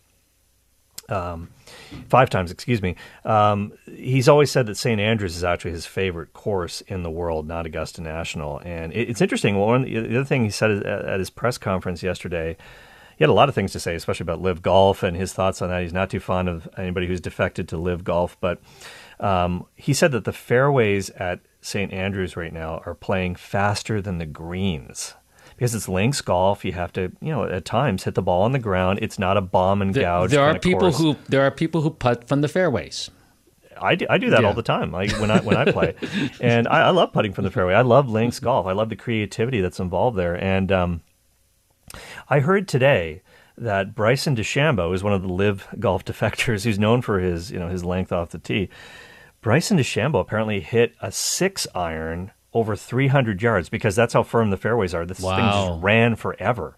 um, five times, excuse me, um, he's always said that Saint Andrews is actually his favorite course in the world, not Augusta National. And it, it's interesting. Well, one, the other thing he said at, at his press conference yesterday, he had a lot of things to say, especially about Live Golf and his thoughts on that. He's not too fond of anybody who's defected to Live Golf, but um, he said that the fairways at Saint Andrews right now are playing faster than the greens. Because it's links golf, you have to, you know, at times hit the ball on the ground. It's not a bomb and gouge. There, there kind are of people course. who there are people who putt from the fairways. I do, I do that yeah. all the time. Like when I when I play, and I, I love putting from the fairway. I love links golf. I love the creativity that's involved there. And um, I heard today that Bryson DeChambeau is one of the Live Golf defectors who's known for his, you know, his length off the tee. Bryson DeChambeau apparently hit a six iron over three hundred yards because that's how firm the fairways are. This wow. thing just ran forever.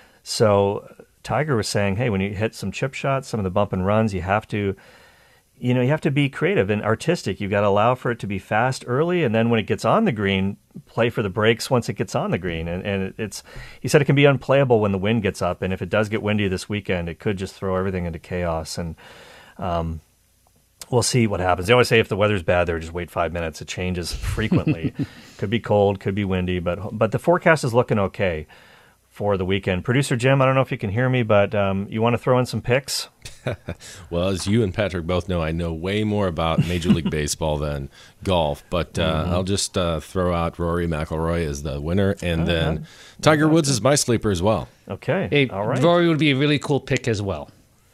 So Tiger was saying, hey, when you hit some chip shots, some of the bump and runs, you have to, you know, you have to be creative and artistic. You've got to allow for it to be fast early, and then when it gets on the green, play for the breaks once it gets on the green. And, and it's, he said it can be unplayable when the wind gets up, and if it does get windy this weekend, it could just throw everything into chaos. And um, we'll see what happens. They always say if the weather's bad there, just wait five minutes. It changes frequently. Could be cold, could be windy, but but the forecast is looking okay for the weekend. Producer Jim, I don't know if you can hear me, but um, you want to throw in some picks? Well, as you and Patrick both know, I know way more about Major League Baseball than golf, but uh, mm-hmm. I'll just uh, throw out Rory McIlroy as the winner, and uh, then Tiger Woods is my sleeper as well. Okay, hey, all right. Rory would be a really cool pick as well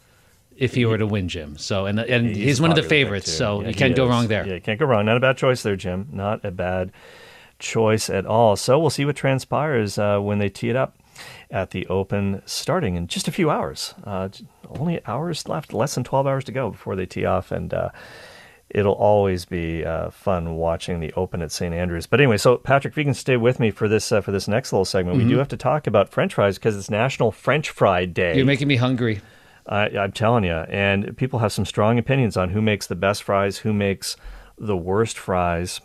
if he were to win, Jim. So, and and he's, he's one of the favorites, so yeah, you can't go wrong there. Yeah, you can't go wrong. Not a bad choice there, Jim. Not a bad choice at all. So we'll see what transpires uh, when they tee it up at the Open starting in just a few hours. Uh, only hours left, less than twelve hours to go before they tee off, and uh, it'll always be uh, fun watching the Open at Saint Andrews. But anyway, so Patrick, if you can stay with me for this uh, for this next little segment, mm-hmm. we do have to talk about French fries because it's National French Fry Day. You're making me hungry. I, I'm telling you, and people have some strong opinions on who makes the best fries, who makes the worst fries.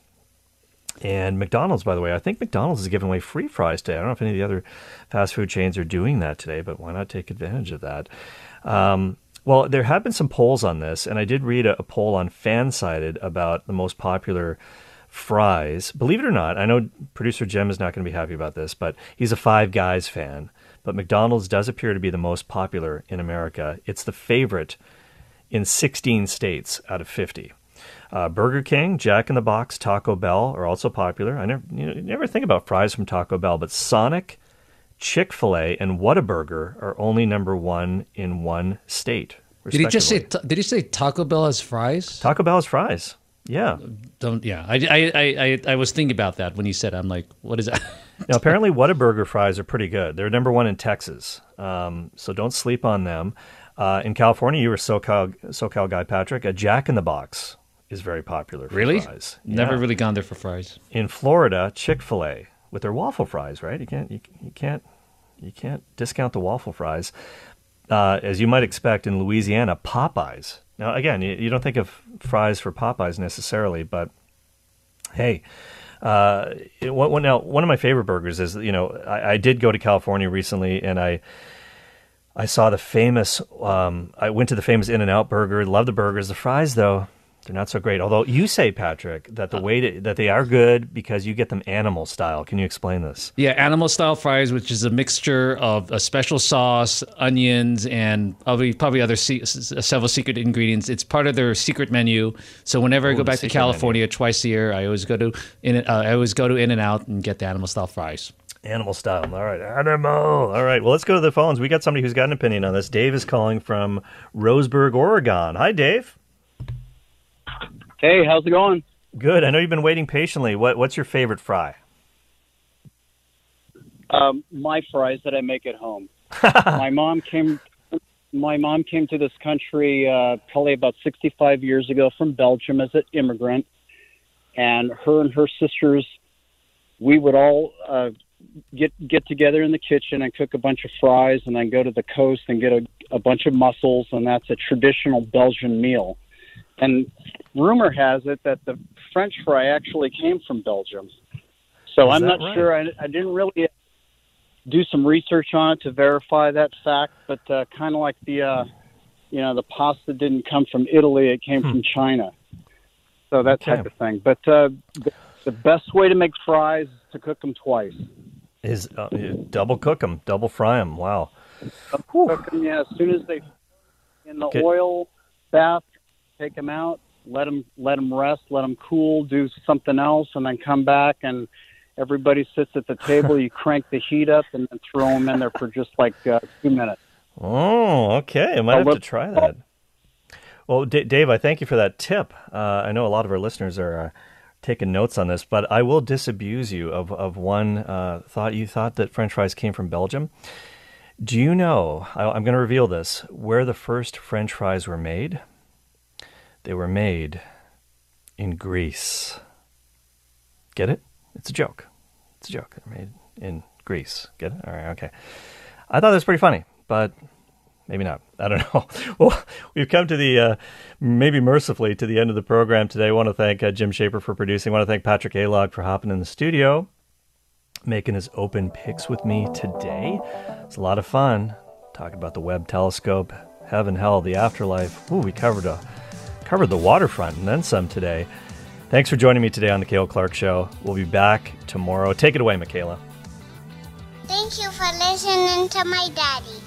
And McDonald's, by the way, I think McDonald's is giving away free fries today. I don't know if any of the other fast food chains are doing that today, but why not take advantage of that? Um, well, there have been some polls on this, and I did read a, a poll on Fansided about the most popular fries. Believe it or not, I know producer Jim is not going to be happy about this, but he's a Five Guys fan. But McDonald's does appear to be the most popular in America. It's the favorite in sixteen states out of fifty. Uh, Burger King, Jack in the Box, Taco Bell are also popular. I never, you know, you never think about fries from Taco Bell, but Sonic, Chick-fil-A, and Whataburger are only number one in one state. Did he just say? Did he say Taco Bell has fries? Taco Bell has fries. Yeah. Don't. Yeah. I, I, I, I was thinking about that when you said. I'm like, what is that? Now, apparently, Whataburger fries are pretty good. They're number one in Texas, um, so don't sleep on them. Uh, in California, you were SoCal, SoCal guy, Patrick. A Jack in the Box is very popular for really? fries. Never yeah. really gone there for fries. In Florida, Chick-fil-A with their waffle fries, right? You can't you, you can't you can't discount the waffle fries. Uh, as you might expect in Louisiana, Popeyes. Now, again, you, you don't think of fries for Popeyes necessarily, but hey, uh, it, what, now one of my favorite burgers is, you know, I, I did go to California recently, and I. I saw the famous. Um, I went to the famous In-N-Out Burger. Love the burgers. The fries, though, they're not so great. Although you say, Patrick, that the way to, that they are good because you get them animal style. Can you explain this? Yeah, animal style fries, which is a mixture of a special sauce, onions, and probably probably other se- several secret ingredients. It's part of their secret menu. So whenever Ooh, I go back to California menu. twice a year, I always go to in. Uh, I always go to In-N-Out and get the animal style fries. Animal style. All right. Animal. All right. Well, let's go to the phones. We got somebody who's got an opinion on this. Dave is calling from Roseburg, Oregon. Hi, Dave. Hey, how's it going? Good. I know you've been waiting patiently. What What's your favorite fry? Um, my fries that I make at home. My mom came my mom came to this country uh, probably about sixty-five years ago from Belgium as an immigrant. And her and her sisters, we would all uh, get get together in the kitchen and cook a bunch of fries and then go to the coast and get a, a bunch of mussels. And that's a traditional Belgian meal. And rumor has it that the French fry actually came from Belgium. So Is I'm that not right? sure. I, I didn't really do some research on it to verify that fact, but uh, kind of like the, uh, you know, the pasta didn't come from Italy, it came hmm. from China. So that okay. type of thing. But uh, the, the best way to make fries is to cook them twice. Is uh, double cook them, double fry them. Wow. Cook them, yeah. As soon as they in the okay. oil bath, take them out, let them let them rest, let them cool, do something else, and then come back and everybody sits at the table. You crank the heat up and then throw them in there for just like uh, two minutes. Oh, okay. I might have to try that. Well, D- Dave, I thank you for that tip. Uh, I know a lot of our listeners are uh, taking notes on this, but I will disabuse you of, of one uh, thought. You thought that French fries came from Belgium. Do you know, I, I'm going to reveal this, where the first French fries were made? They were made in Greece. Get it? It's a joke. It's a joke. They're made in Greece. Get it? All right, okay. I thought that was pretty funny, but maybe not. I don't know. Well, we've come to the, uh, maybe mercifully, to the end of the program today. I want to thank uh, Jim Shaper for producing. I want to thank Patrick Alog for hopping in the studio, making his open picks with me today. It's a lot of fun talking about the Webb telescope, heaven, hell, the afterlife. Ooh, we covered a covered the waterfront and then some today. Thanks for joining me today on the Cale Clark Show. We'll be back tomorrow. Take it away, Michaela. Thank you for listening to my daddy.